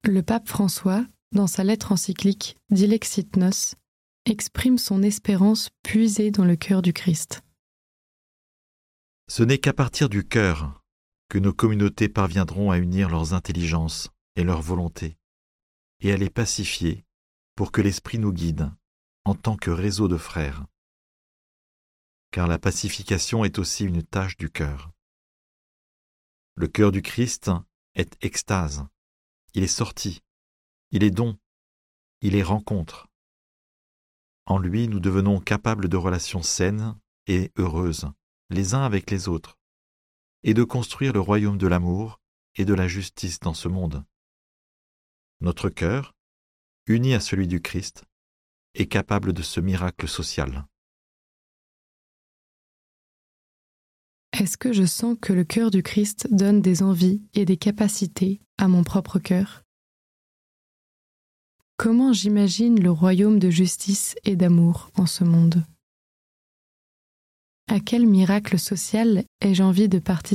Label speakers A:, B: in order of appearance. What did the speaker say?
A: Le pape François, dans sa lettre encyclique Dilexit Nos, exprime son espérance puisée dans le cœur du Christ.
B: Ce n'est qu'à partir du cœur que nos communautés parviendront à unir leurs intelligences et leurs volontés, et à les pacifier pour que l'Esprit nous guide en tant que réseau de frères. Car la pacification est aussi une tâche du cœur. Le cœur du Christ est extase, il est sorti, il est don, il est rencontre. En lui, nous devenons capables de relations saines et heureuses, les uns avec les autres, et de construire le royaume de l'amour et de la justice dans ce monde. Notre cœur, uni à celui du Christ, est capable de ce miracle social.
A: Est-ce que je sens que le cœur du Christ donne des envies et des capacités à mon propre cœur ? Comment j'imagine le royaume de justice et d'amour en ce monde ? À quel miracle social ai-je envie de participer ?